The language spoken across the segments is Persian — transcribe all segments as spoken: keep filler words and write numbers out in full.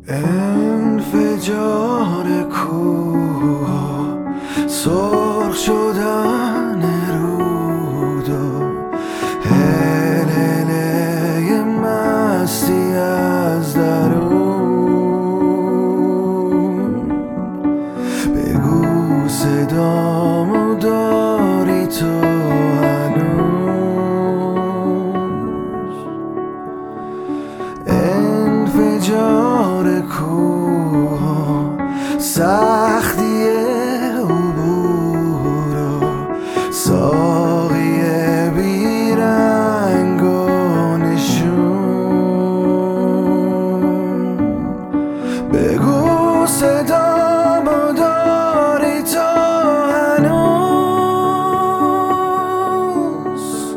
انفجار کوه، سرخ شدن رودا، هلهله مستی از درون. بگو صدامو داری تو هنوز؟ انفجار کوه، سختی عبور و ساقی بیرنگ و نشون. بگو صدامو داری تو هنوز؟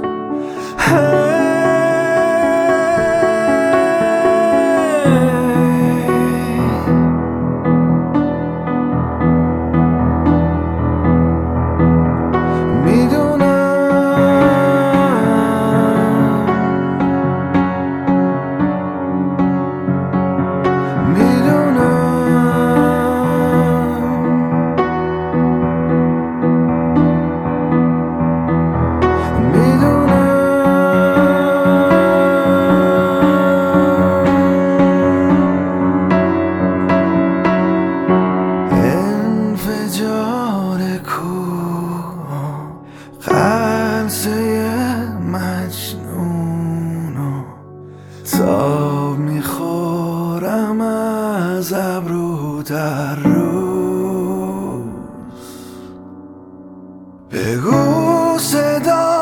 قلصه مجنونو تاب میخورم از ابرو در روز. بگو صدا